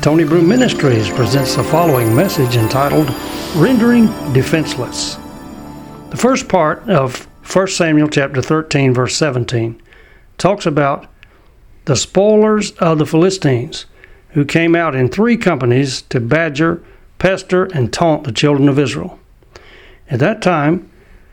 Tony Broom Ministries presents the following message entitled, Rendering Defenseless. The first part of 1 Samuel chapter 13, verse 17, talks about the spoilers of the Philistines, who came out in three companies to badger, pester, and taunt the children of Israel. At that time,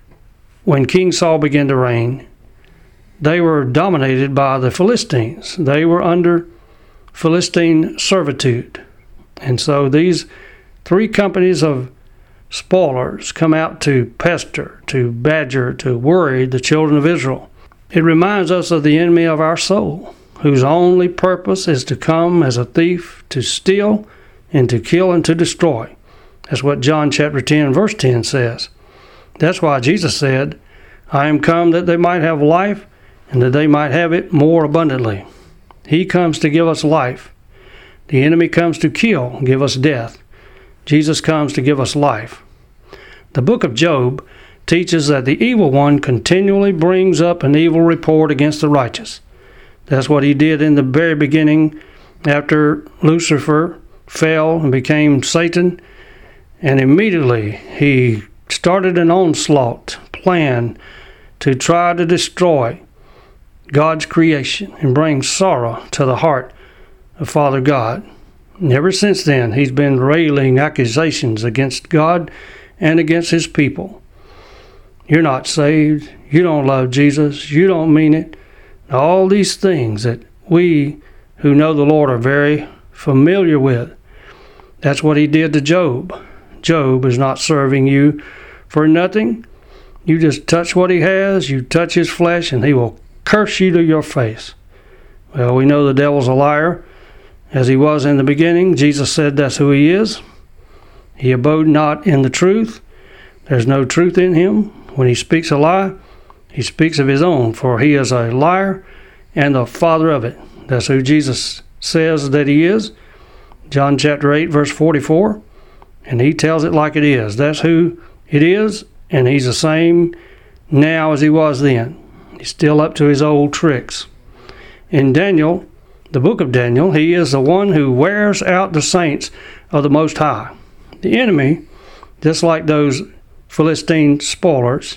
when King Saul began to reign, they were dominated by the Philistines. They were under Philistine servitude. And so these three companies of spoilers come out to pester, to badger, to worry the children of Israel. It reminds us of the enemy of our soul, whose only purpose is to come as a thief, to steal, and to kill and to destroy. That's what John chapter 10, verse 10 says. That's why Jesus said, I am come that they might have life, and that they might have it more abundantly. He comes to give us life. The enemy comes to kill, give us death. Jesus comes to give us life. The book of Job teaches that the evil one continually brings up an evil report against the righteous. That's what he did in the very beginning after Lucifer fell and became Satan. And immediately he started an onslaught plan to try to destroy God's creation and bring sorrow to the heart of Father God. And ever since then, he's been railing accusations against God and against his people. You're not saved. You don't love Jesus. You don't mean it. All these things that we who know the Lord are very familiar with. That's what he did to Job. Job is not serving you for nothing. You just touch what he has. You touch his flesh and he will curse you to your face. Well, we know the devil's a liar, as he was in the beginning. Jesus said that's who he is. He abode not in the truth. There's no truth in him. When he speaks a lie, he speaks of his own, for he is a liar and the father of it. That's who Jesus says that he is. John chapter 8, verse 44. And he tells it like it is. That's who it is, and he's the same now as he was then. He's still up to his old tricks. In Daniel, the book of Daniel, he is the one who wears out the saints of the Most High. The enemy, just like those Philistine spoilers,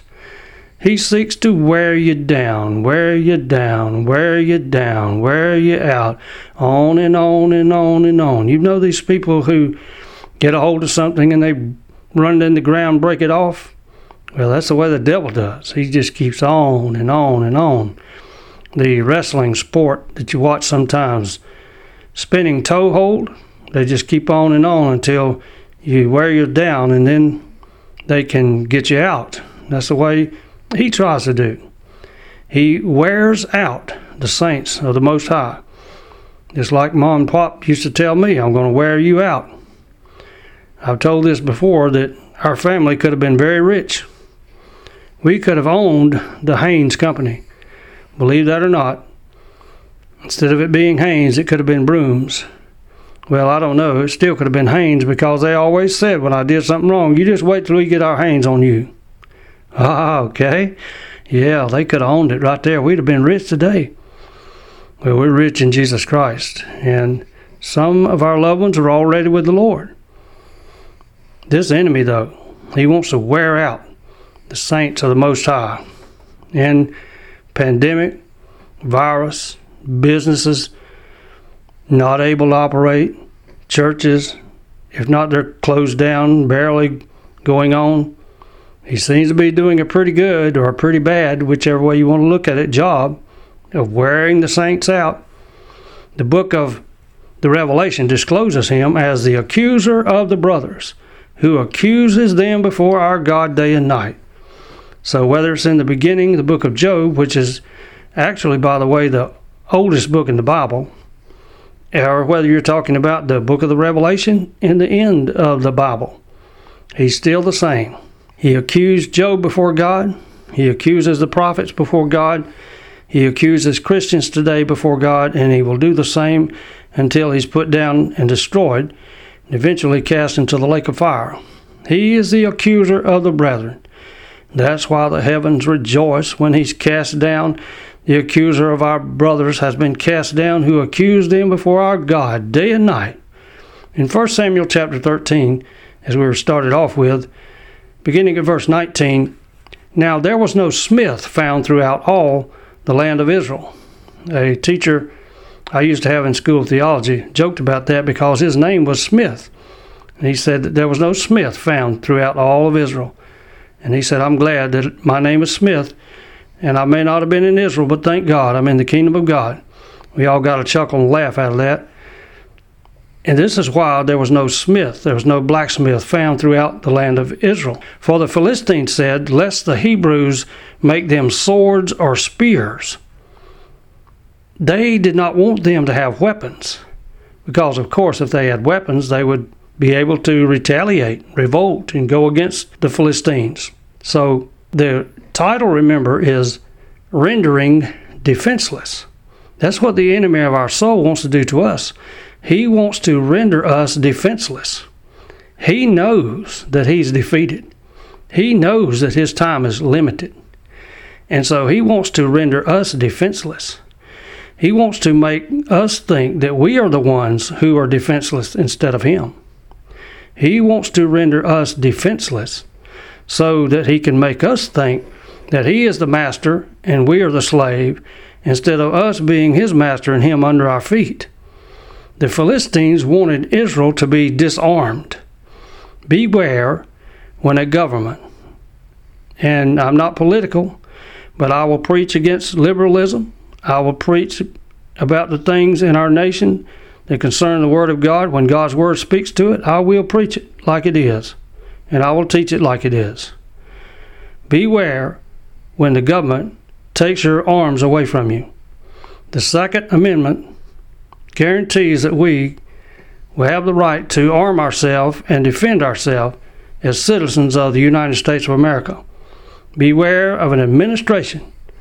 he seeks to wear you down, wear you down, wear you down, wear you out, on and on and on and on. You know these people who get a hold of something and they run it in the ground, break it off? Well, that's the way the devil does. He just keeps on and on and on. The wrestling sport that you watch sometimes, spinning toe hold, they just keep on and on until you wear you down, and then they can get you out. That's the way he tries to do. He wears out the saints of the Most High. Just like Mom and Pop used to tell me, I'm going to wear you out. I've told this before that our family could have been very rich. We could have owned the Haynes Company. Believe that or not, instead of it being Haynes, it could have been Brooms. Well, I don't know. It still could have been Haynes, because they always said when I did something wrong, you just wait till we get our hands on you. Ah, okay. Yeah, they could have owned it right there. We'd have been rich today. Well, we're rich in Jesus Christ, and some of our loved ones are already with the Lord. This enemy, though, he wants to wear out the saints of the Most High. And pandemic, virus, businesses not able to operate, churches, if not they're closed down, barely going on. He seems to be doing a pretty good or a pretty bad, whichever way you want to look at it, job of wearing the saints out. The book of the Revelation discloses him as the accuser of the brothers, who accuses them before our God day and night. So whether it's in the beginning, the book of Job, which is actually, by the way, the oldest book in the Bible, or whether you're talking about the book of the Revelation in the end of the Bible, he's still the same. He accused Job before God. He accuses the prophets before God. He accuses Christians today before God, and he will do the same until he's put down and destroyed, and eventually cast into the lake of fire. He is the accuser of the brethren. That's why the heavens rejoice when he's cast down. The accuser of our brothers has been cast down, who accused them before our God day and night. In 1 Samuel chapter 13, as we were started off with, beginning at verse 19, "Now there was no smith found throughout all the land of Israel." A teacher I used to have in school of theology joked about that because his name was Smith. And he said that there was no smith found throughout all of Israel. And he said, "I'm glad that my name is Smith, and I may not have been in Israel, but thank God I'm in the kingdom of God." We all got a chuckle and laugh out of that. And this is why there was no smith, there was no blacksmith found throughout the land of Israel. For the Philistines said, "Lest the Hebrews make them swords or spears." They did not want them to have weapons, because of course if they had weapons they would be able to retaliate, revolt, and go against the Philistines. So the title, remember, is Rendering Defenseless. That's what the enemy of our soul wants to do to us. He wants to render us defenseless. He knows that he's defeated. He knows that his time is limited. And so he wants to render us defenseless. He wants to make us think that we are the ones who are defenseless instead of him. He wants to render us defenseless so that he can make us think that he is the master and we are the slave, instead of us being his master and him under our feet. The Philistines wanted Israel to be disarmed. Beware when a government, and I'm not political, but I will preach against liberalism. I will preach about the things in our nation that concern the Word of God. When God's Word speaks to it, I will preach it like it is, and I will teach it like it is. Beware when the government takes your arms away from you. The Second Amendment guarantees that we will have the right to arm ourselves and defend ourselves as citizens of the United States of America. Beware of an administration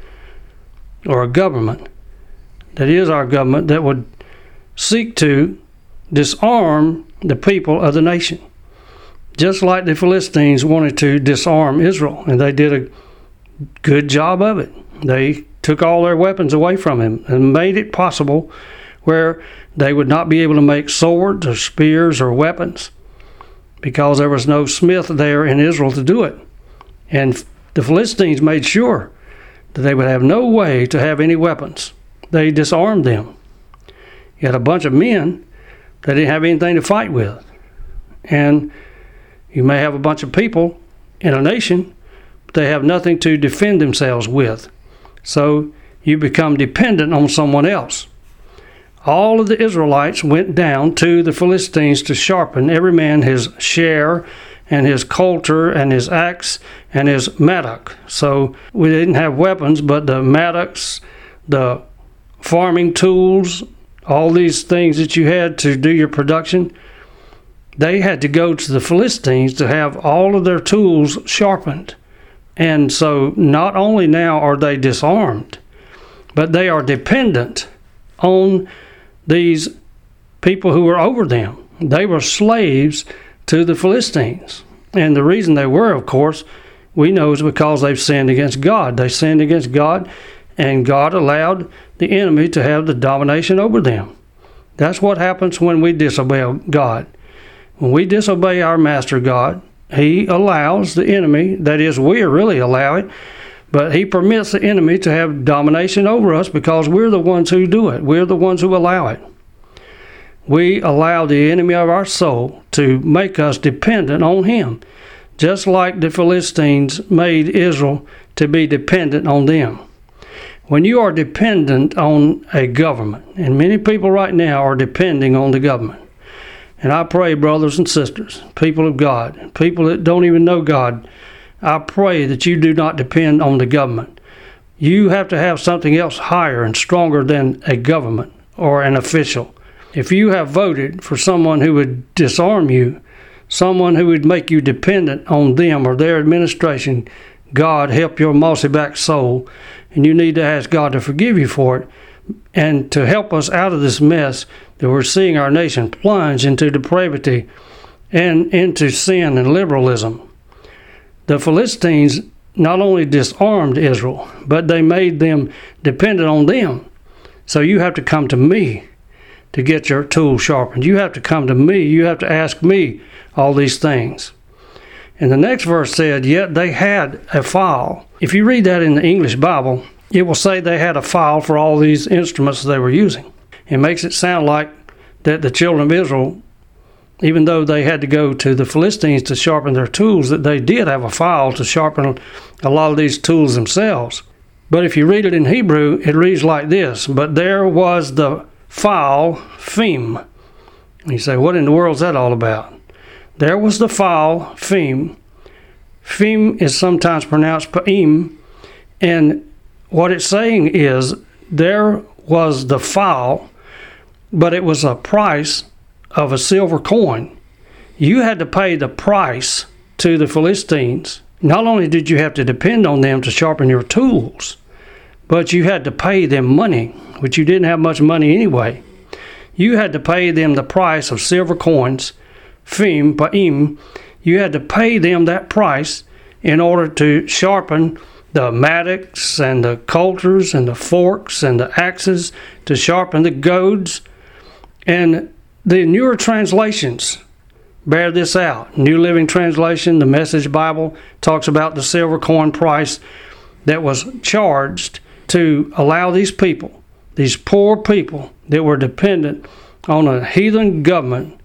or a government that is our government that would seek to disarm the people of the nation. Just like the Philistines wanted to disarm Israel, and they did a good job of it. They took all their weapons away from him and made it possible where they would not be able to make swords or spears or weapons because there was no smith there in Israel to do it. And the Philistines made sure that they would have no way to have any weapons. They disarmed them. You had a bunch of men that didn't have anything to fight with. And you may have a bunch of people in a nation, but they have nothing to defend themselves with. So you become dependent on someone else. All of the Israelites went down to the Philistines to sharpen every man his share and his coulter and his axe and his mattock. So we didn't have weapons, but the mattocks, the farming tools, all these things that you had to do your production, they had to go to the Philistines to have all of their tools sharpened. And so not only now are they disarmed, but they are dependent on these people who were over them. They were slaves to the Philistines. And the reason they were, of course, we know is because they've sinned against God. They sinned against God, and God allowed the enemy to have the domination over them. That's what happens when we disobey God. When we disobey our master God, he allows the enemy, that is, we really allow it, but he permits the enemy to have domination over us because we're the ones who do it. We're the ones who allow it. We allow the enemy of our soul to make us dependent on him, just like the Philistines made Israel to be dependent on them. When you are dependent on a government, and many people right now are depending on the government, and I pray, brothers and sisters, people of God, people that don't even know God, I pray that you do not depend on the government. You have to have something else higher and stronger than a government or an official. If you have voted for someone who would disarm you, someone who would make you dependent on them or their administration, God help your mossy-backed soul, and you need to ask God to forgive you for it and to help us out of this mess that we're seeing our nation plunge into depravity and into sin and liberalism. The Philistines not only disarmed Israel, but they made them dependent on them. So you have to come to me to get your tools sharpened. You have to come to me. You have to ask me all these things. And the next verse said, yet they had a file. If you read that in the English Bible, it will say they had a file for all these instruments they were using. It makes it sound like that the children of Israel, even though they had to go to the Philistines to sharpen their tools, that they did have a file to sharpen a lot of these tools themselves. But if you read it in Hebrew, it reads like this, but there was the file, Phim. And you say, what in the world is that all about? There was the file, Phim. Phim is sometimes pronounced Pa'im, and what it's saying is there was the file, but it was a price of a silver coin. You had to pay the price to the Philistines. Not only did you have to depend on them to sharpen your tools, but you had to pay them money, which you didn't have much money anyway. You had to pay them the price of silver coins, Phim, Pa'im. You had to pay them that price in order to sharpen the mattocks and the coulters and the forks and the axes, to sharpen the goads. And the newer translations bear this out. New Living Translation, the Message Bible, talks about the silver coin price that was charged to allow these people, these poor people that were dependent on a heathen government,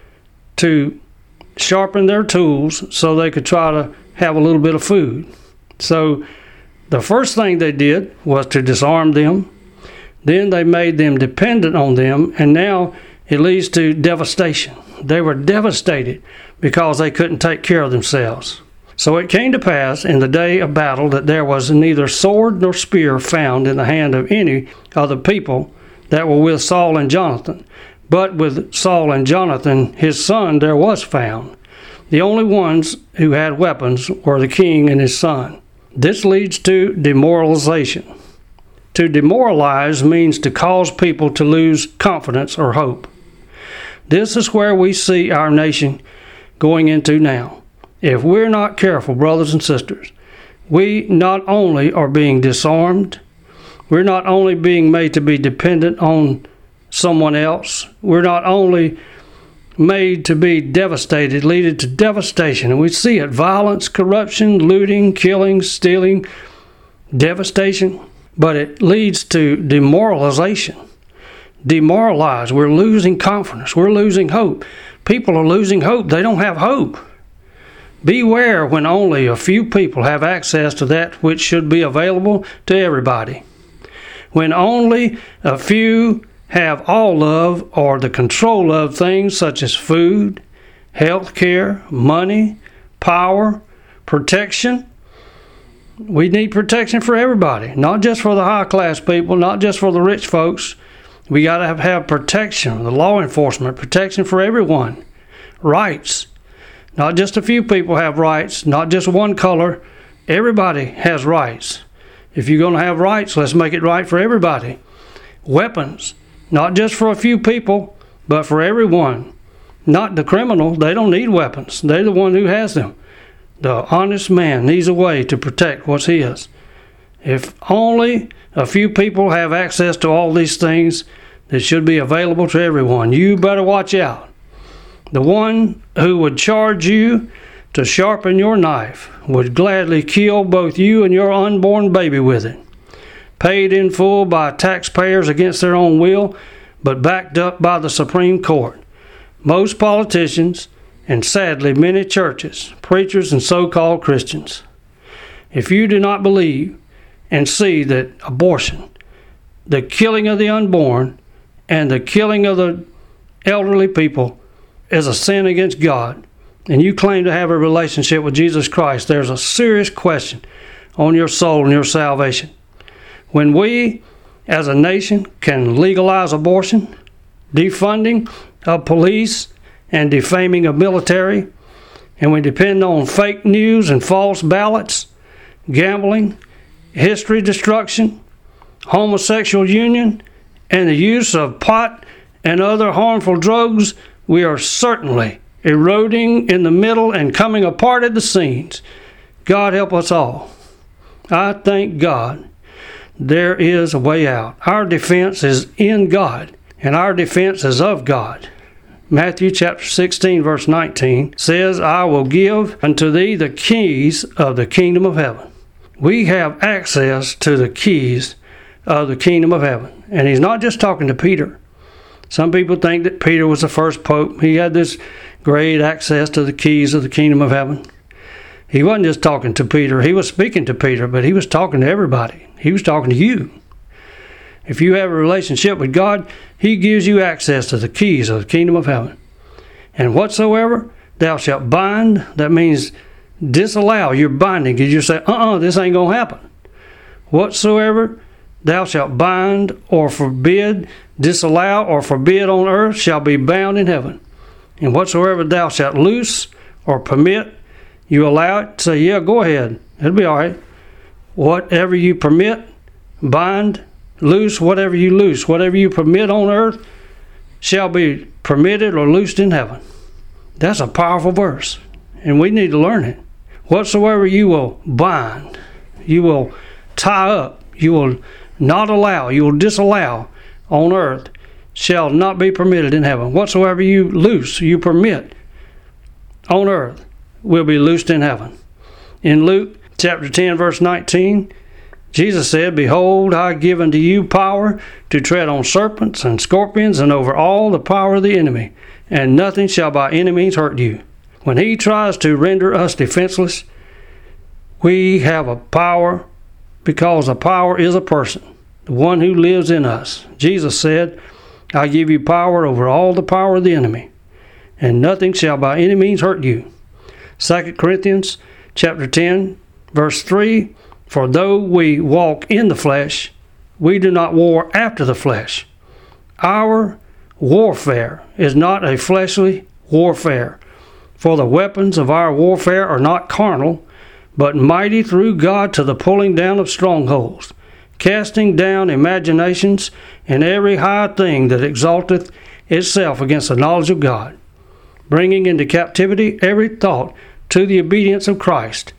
to sharpen their tools so they could try to have a little bit of food. So the first thing they did was to disarm them. Then they made them dependent on them, and now it leads to devastation. They were devastated because they couldn't take care of themselves. So it came to pass in the day of battle that there was neither sword nor spear found in the hand of any of the people that were with Saul and Jonathan. But with Saul and Jonathan, his son, there was found. The only ones who had weapons were the king and his son. This leads to demoralization. To demoralize means to cause people to lose confidence or hope. This is where we see our nation going into now. If we're not careful, brothers and sisters, we not only are being disarmed, we're not only being made to be dependent on someone else, we're not only made to be devastated, leading to devastation. And we see it: violence, corruption, looting, killing, stealing, devastation. But it leads to demoralization. Demoralized. We're losing confidence. We're losing hope. People are losing hope. They don't have hope. Beware when only a few people have access to that which should be available to everybody. When only a few have all of or the control of things such as food, health care, money, power, protection. We need protection for everybody, not just for the high-class people, not just for the rich folks. We got to have protection, the law enforcement, protection for everyone. Rights. Not just a few people have rights, not just one color. Everybody has rights. If you're going to have rights, let's make it right for everybody. Weapons. Not just for a few people, but for everyone. Not the criminal. They don't need weapons. They're the one who has them. The honest man needs a way to protect what's his. If only a few people have access to all these things that should be available to everyone, you better watch out. The one who would charge you to sharpen your knife would gladly kill both you and your unborn baby with it. Paid in full by taxpayers against their own will, but backed up by the Supreme Court. Most politicians, and sadly many churches, preachers, and so-called Christians. If you do not believe and see that abortion, the killing of the unborn, and the killing of the elderly people is a sin against God, and you claim to have a relationship with Jesus Christ, there's a serious question on your soul and your salvation. When we, as a nation, can legalize abortion, defunding of police, and defaming of military, and we depend on fake news and false ballots, gambling, history destruction, homosexual union, and the use of pot and other harmful drugs, we are certainly eroding in the middle and coming apart at the seams. God help us all. I thank God there is a way out. Our defense is in God, and our defense is of God. Matthew chapter 16 verse 19 says, I will give unto thee the keys of the kingdom of heaven. We have access to the keys of the kingdom of heaven. And he's not just talking to Peter. Some people think that Peter was the first pope. He had this great access to the keys of the kingdom of heaven. He wasn't just talking to Peter. He was speaking to Peter, but he was talking to everybody. He was talking to you. If you have a relationship with God, he gives you access to the keys of the kingdom of heaven. And whatsoever thou shalt bind, that means disallow. You're binding because you say, this ain't going to happen. Whatsoever thou shalt bind or forbid, disallow or forbid on earth shall be bound in heaven. And whatsoever thou shalt loose or permit, you allow it, say, yeah, go ahead. It'll be all right. Whatever you permit, bind, loose, whatever you permit on earth shall be permitted or loosed in heaven. That's a powerful verse, and we need to learn it. Whatsoever you will bind, you will tie up, you will not allow, you will disallow on earth shall not be permitted in heaven. Whatsoever you loose, you permit on earth will be loosed in heaven. In Luke chapter 10 verse 19, Jesus said, Behold, I give unto you power to tread on serpents and scorpions and over all the power of the enemy, and nothing shall by any means hurt you. When he tries to render us defenseless, we have a power because a power is a person, the one who lives in us. Jesus said, I give you power over all the power of the enemy, and nothing shall by any means hurt you. 2 Corinthians chapter 10 verse 3, For though we walk in the flesh, we do not war after the flesh. Our warfare is not a fleshly warfare. For the weapons of our warfare are not carnal, but mighty through God to the pulling down of strongholds, casting down imaginations and every high thing that exalteth itself against the knowledge of God, bringing into captivity every thought to the obedience of Christ.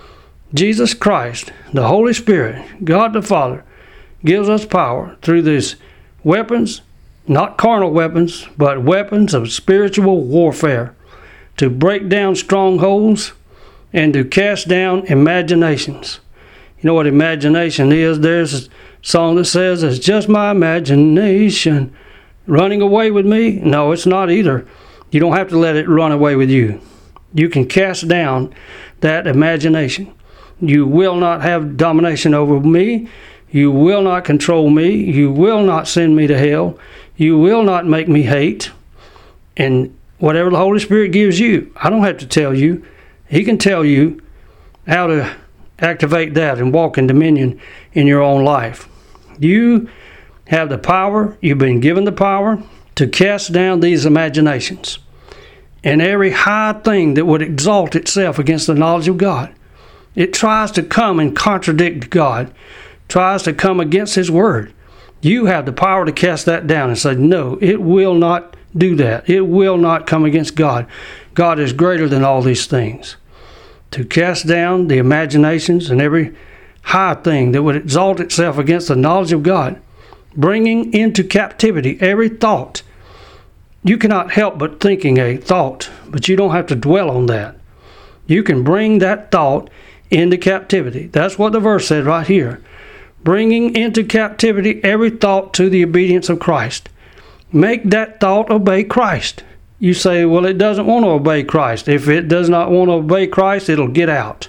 Jesus Christ, the Holy Spirit, God the Father, gives us power through these weapons, not carnal weapons, but weapons of spiritual warfare, to break down strongholds and to cast down imaginations. You know what imagination is? There's a song that says, It's just my imagination running away with me. No, it's not either. You don't have to let it run away with you. You can cast down that imagination. You will not have domination over me. You will not control me. You will not send me to hell. You will not make me hate. And whatever the Holy Spirit gives you, I don't have to tell you. He can tell you how to activate that and walk in dominion in your own life. You have the power, you've been given the power to cast down these imaginations and every high thing that would exalt itself against the knowledge of God. It tries to come and contradict God, tries to come against His Word. You have the power to cast that down and say, no, it will not do that. It will not come against God. God is greater than all these things. To cast down the imaginations and every high thing that would exalt itself against the knowledge of God, bringing into captivity every thought. You cannot help but thinking a thought, but you don't have to dwell on that. You can bring that thought into captivity. That's what the verse said right here. Bringing into captivity every thought to the obedience of Christ. Make that thought obey Christ. You say, well, it doesn't want to obey Christ. If it does not want to obey Christ, it'll get out.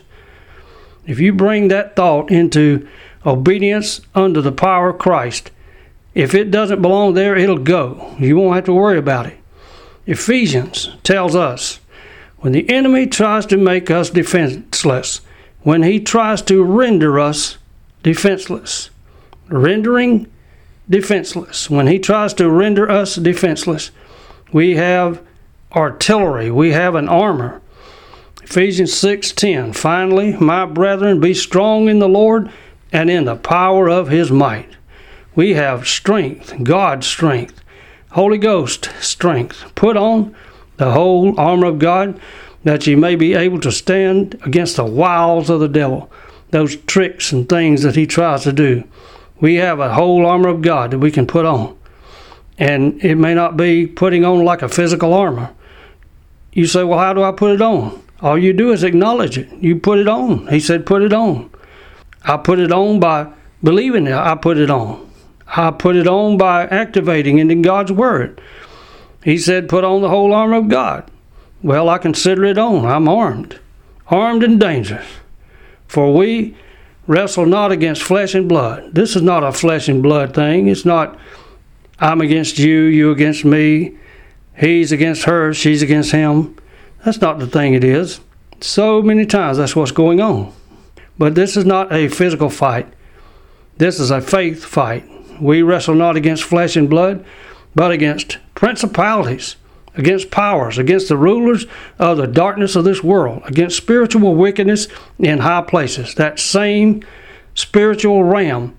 If you bring that thought into obedience under the power of Christ, if it doesn't belong there, it'll go. You won't have to worry about it. Ephesians tells us, when the enemy tries to make us defenseless, when he tries to render us defenseless, rendering defenseless, when he tries to render us defenseless, we have artillery, we have an armor. Ephesians 6:10, Finally, my brethren, be strong in the Lord and in the power of His might. We have strength, God's strength, Holy Ghost strength. Put on the whole armor of God, that ye may be able to stand against the wiles of the devil, those tricks and things that he tries to do. We have a whole armor of God that we can put on. And it may not be putting on like a physical armor. You say, well, how do I put it on? All you do is acknowledge it. You put it on. He said, put it on. I put it on by believing it. I put it on. I put it on by activating it in God's Word. He said, put on the whole armor of God. Well, I consider it on. I'm armed and dangerous. For we wrestle not against flesh and blood. This is not a flesh and blood thing. It's not I'm against you, you against me, he's against her, she's against him. That's not the thing it is. So many times that's what's going on. But this is not a physical fight. This is a faith fight. We wrestle not against flesh and blood, but against principalities, against powers, against the rulers of the darkness of this world, against spiritual wickedness in high places. That same spiritual realm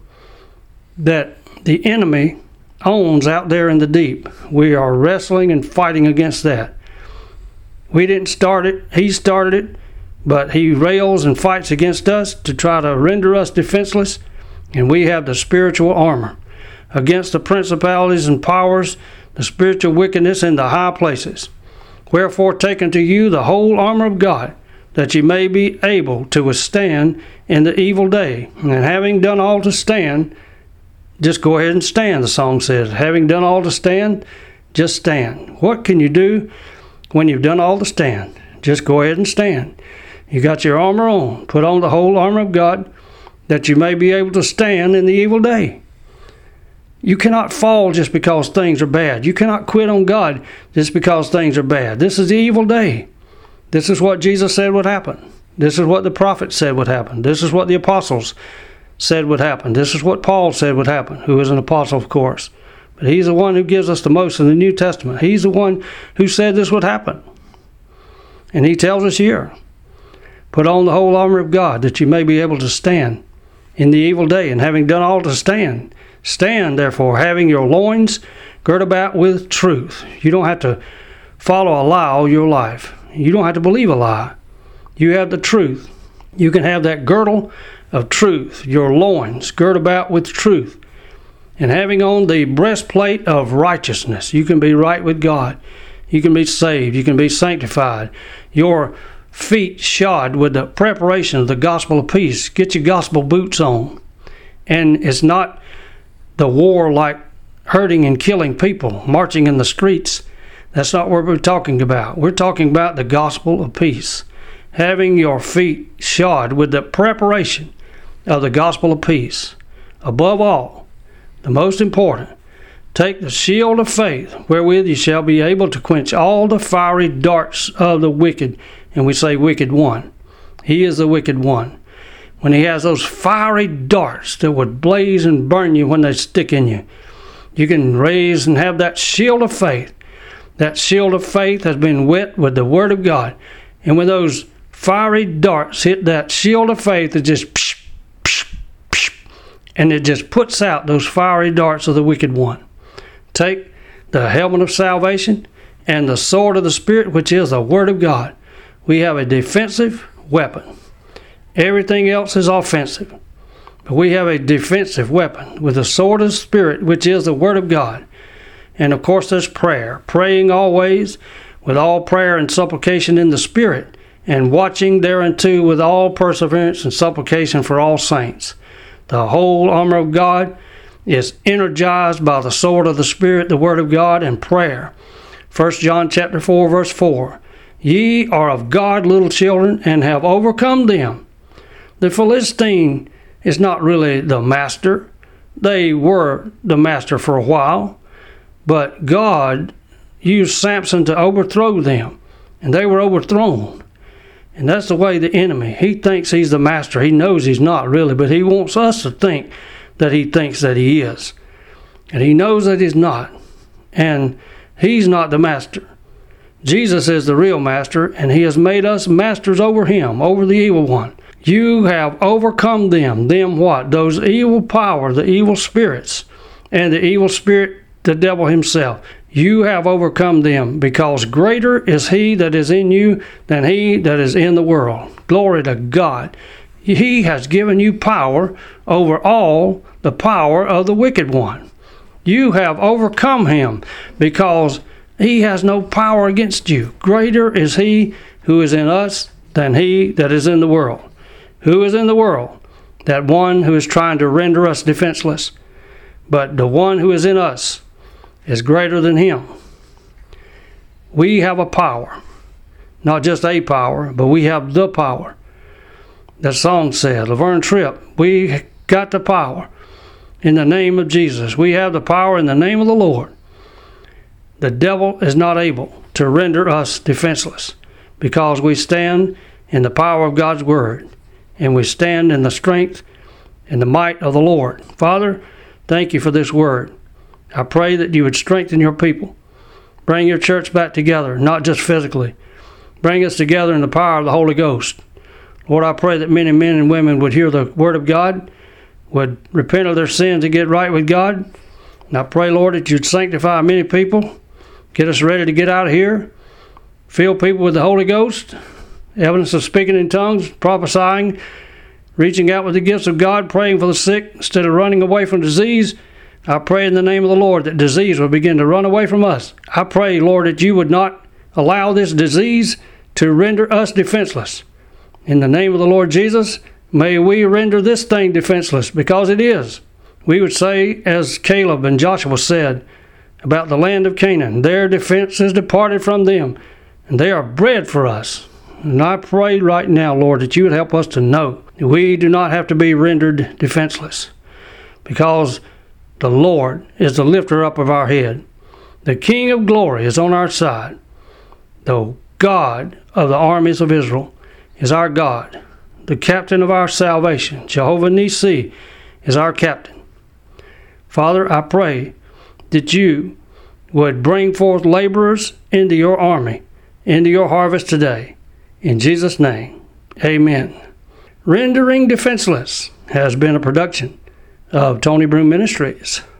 that the enemy owns out there in the deep. We are wrestling and fighting against that. We didn't start it. He started it, but he rails and fights against us to try to render us defenseless, and we have the spiritual armor against the principalities and powers, the spiritual wickedness in the high places. Wherefore take unto you the whole armor of God, that ye may be able to withstand in the evil day. And having done all to stand, just go ahead and stand, the song says. Having done all to stand, just stand. What can you do when you've done all to stand? Just go ahead and stand. You got your armor on. Put on the whole armor of God, that you may be able to stand in the evil day. You cannot fall just because things are bad. You cannot quit on God just because things are bad. This is the evil day. This is what Jesus said would happen. This is what the prophets said would happen. This is what the apostles said would happen. This is what Paul said would happen, who is an apostle, of course. But he's the one who gives us the most in the New Testament. He's the one who said this would happen. And he tells us here, put on the whole armor of God, that you may be able to stand in the evil day. And having done all to stand, stand therefore, having your loins girt about with truth. You don't have to follow a lie all your life. You don't have to believe a lie. You have the truth. You can have that girdle of truth, your loins girt about with truth, and having on the breastplate of righteousness. You can be right with God. You can be saved. You can be sanctified. Your feet shod with the preparation of the gospel of peace. Get your gospel boots on. And it's not the war like hurting and killing people, marching in the streets. That's not what we're talking about. We're talking about the gospel of peace. Having your feet shod with the preparation of the gospel of peace. Above all, the most important, take the shield of faith, wherewith you shall be able to quench all the fiery darts of the wicked. And we say wicked one. He is the wicked one. When he has those fiery darts that would blaze and burn you when they stick in you, you can raise and have that shield of faith. That shield of faith has been wet with the Word of God. And when those fiery darts hit that shield of faith, it just psh, psh, psh, and it just puts out those fiery darts of the wicked one. Take the helmet of salvation and the sword of the Spirit, which is the Word of God. We have a defensive weapon. Everything else is offensive. But we have a defensive weapon with the sword of the Spirit, which is the Word of God. And of course there's prayer. Praying always with all prayer and supplication in the Spirit, and watching thereunto with all perseverance and supplication for all saints. The whole armor of God is energized by the sword of the Spirit, the Word of God, and prayer. 1 John chapter 4, verse 4. Ye are of God, little children, and have overcome them. The Philistine is not really the master. They were the master for a while, but God used Samson to overthrow them, and they were overthrown. And that's the way the enemy, he thinks he's the master. He knows he's not really, but he wants us to think that he thinks that he is. And he knows that he's not. And he's not the master. Jesus is the real master, and he has made us masters over him, over the evil one. You have overcome them. Them what? Those evil powers, the evil spirits, and the evil spirit, the devil himself. You have overcome them, because greater is he that is in you than he that is in the world. Glory to God. He has given you power over all the power of the wicked one. You have overcome him, because he has no power against you. Greater is he who is in us than he that is in the world. Who is in the world? That one who is trying to render us defenseless. But the one who is in us is greater than him. We have a power. Not just a power, but we have the power. The song said, Laverne Tripp, we got the power in the name of Jesus. We have the power in the name of the Lord. The devil is not able to render us defenseless, because we stand in the power of God's word, and we stand in the strength and the might of the Lord. Father, thank you for this word. I pray that you would strengthen your people. Bring your church back together, not just physically. Bring us together in the power of the Holy Ghost. Lord, I pray that many men and women would hear the word of God, would repent of their sins and get right with God. And I pray, Lord, that you'd sanctify many people, get us ready to get out of here, fill people with the Holy Ghost, evidence of speaking in tongues, prophesying, reaching out with the gifts of God, praying for the sick instead of running away from disease. I pray in the name of the Lord that disease will begin to run away from us. I pray, Lord, that you would not allow this disease to render us defenseless. In the name of the Lord Jesus, may we render this thing defenseless, because it is. We would say, as Caleb and Joshua said about the land of Canaan, their defense is departed from them, and they are bread for us. And I pray right now, Lord, that you would help us to know that we do not have to be rendered defenseless, because the Lord is the lifter up of our head. The King of glory is on our side. The God of the armies of Israel is our God. The captain of our salvation, Jehovah Nissi, is our captain. Father, I pray that you would bring forth laborers into your army, into your harvest today. In Jesus' name, amen. Rendering Defenseless has been a production of Tony Broom Ministries.